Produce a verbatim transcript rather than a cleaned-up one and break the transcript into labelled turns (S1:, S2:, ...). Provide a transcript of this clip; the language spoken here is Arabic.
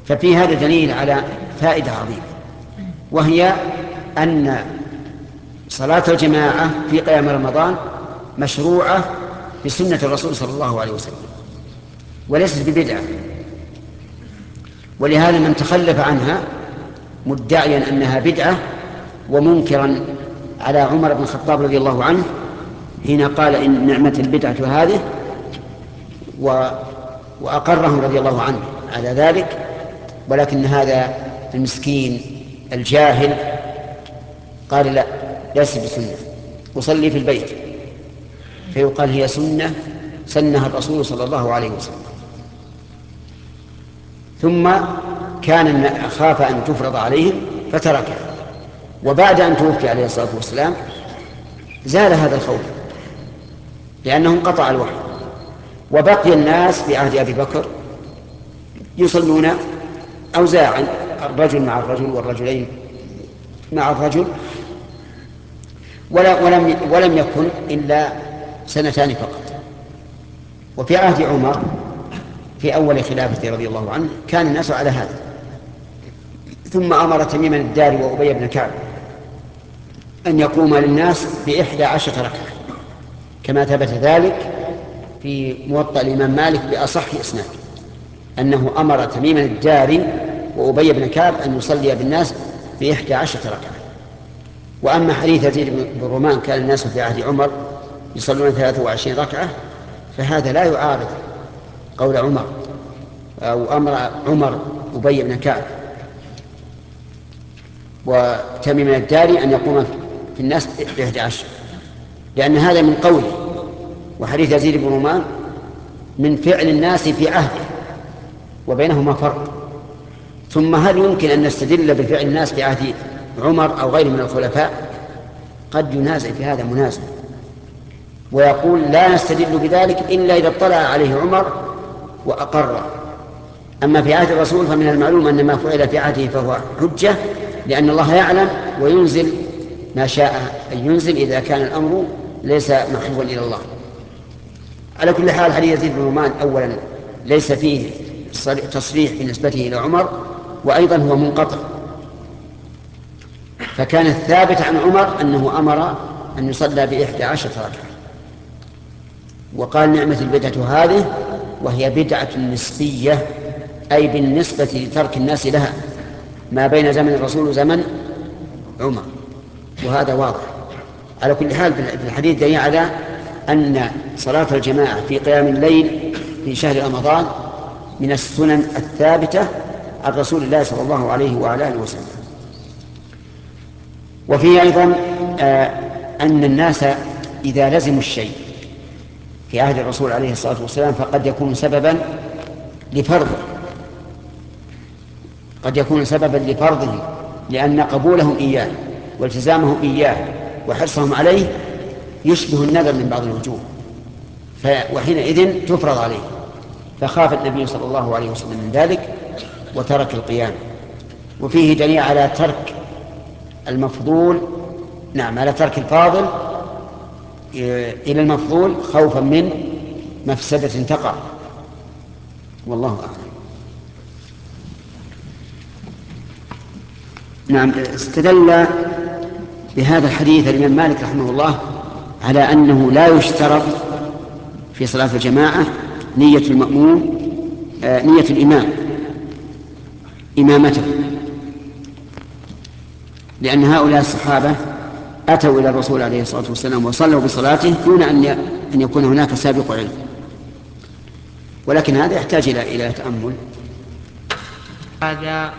S1: ففي هذا دليل على فائدة عظيمة، وهي أن صلاة الجماعة في قيام رمضان مشروعة بسنة الرسول صلى الله عليه وسلم وليست ببدعة. ولهذا من تخلف عنها مدعيا أنها بدعة ومنكرا على عمر بن الخطاب رضي الله عنه حين قال إن نعمة البدعة هذه، وأقرهم رضي الله عنه على ذلك، ولكن هذا المسكين الجاهل قال لا، ليس بسنة، أصلي في البيت، فيقال هي سنة سنها الرسول صلى الله عليه وسلم. ثم كان خاف أن تفرض عليهم فتركها، وبعد أن توفي عليه الصلاة والسلام زال هذا الخوف لأنه انقطع الوحي، وبقي الناس في عهد أبي بكر يصلون أوزاعا، الرجل مع الرجل والرجلين مع الرجل، ولا ولم ولم يكن إلا سنتان فقط. وفي عهد عمر في أول خلافته رضي الله عنه كان الناس على هذا، ثم أمر تميما الداري وأبي بن كعب أن يقوم للناس بإحدى عشرة ركعة، كما ثبت ذلك في موطأ الإمام مالك بأصح إسناد أنه أمر تميما الداري وأبي بن كعب أن يصلي بالناس بإحدى عشرة ركعة. وأما حديث يزيد بن رومان كان الناس في عهد عمر يصلون ثلاثة وعشرين ركعة، فهذا لا يعارض قول عمر أو أمر عمر أبي بن كعب وتميم الداري أن يقوم في الناس بإحدى عشر، لأن هذا من قوله، وحديث يزيد بن رومان من فعل الناس في عهده وبينهما فرق. ثم هل يمكن أن نستدل بفعل الناس في عهد عمر أو غيره من الخلفاء؟ قد ينازع في هذا منازع ويقول لا نستدل بذلك إلا إذا اطلع عليه عمر وأقر. أما في عهد الرسول فمن المعلوم أن ما فعل في عهده فهو حجة، لأن الله يعلم وينزل ما شاء أن ينزل إذا كان الأمر ليس محبوبا إلى الله. على كل حال حديث يزيد بن رومان أولا ليس فيه تصريح بنسبته إلى عمر، وأيضا هو منقطع، فكان الثابت عن عمر أنه أمر أن يصلى بإحدى عشرة ركعة. وقال نعمة البدعة هذه، وهي بدعة نسبية، أي بالنسبة لترك الناس لها ما بين زمن الرسول وزمن عمر، وهذا واضح. على كل حال في الحديث دليل على أن صلاة الجماعة في قيام الليل في شهر رمضان من السنن الثابتة عن رسول الله صلى الله عليه وعلى آله وسلم. وفيه أيضا آه أن الناس إذا لزموا الشيء في عهد الرسول عليه الصلاة والسلام فقد يكون سببا لفرضه، قد يكون سببا لفرضه، لأن قبولهم إياه والتزامهم إياه وحرصهم عليه يشبه النذر من بعض الوجوه، وحينئذ تفرض عليه، فخاف النبي صلى الله عليه وسلم من ذلك وترك القيام. وفيه دليل على ترك المفضول، نعم على ترك الفاضل إلى المفضول خوفا من مفسدة تقع، والله أعلم. نعم، استدل بهذا الحديث الإمام مالك رحمه الله على أنه لا يشترط في صلاة الجماعة نية المأموم آه نية الإمام إمامته، لأن هؤلاء الصحابة أتوا إلى الرسول عليه الصلاة والسلام وصلوا بصلاته دون أن أن يكون هناك سابق علم، ولكن هذا يحتاج إلى إلى تأمل. هذا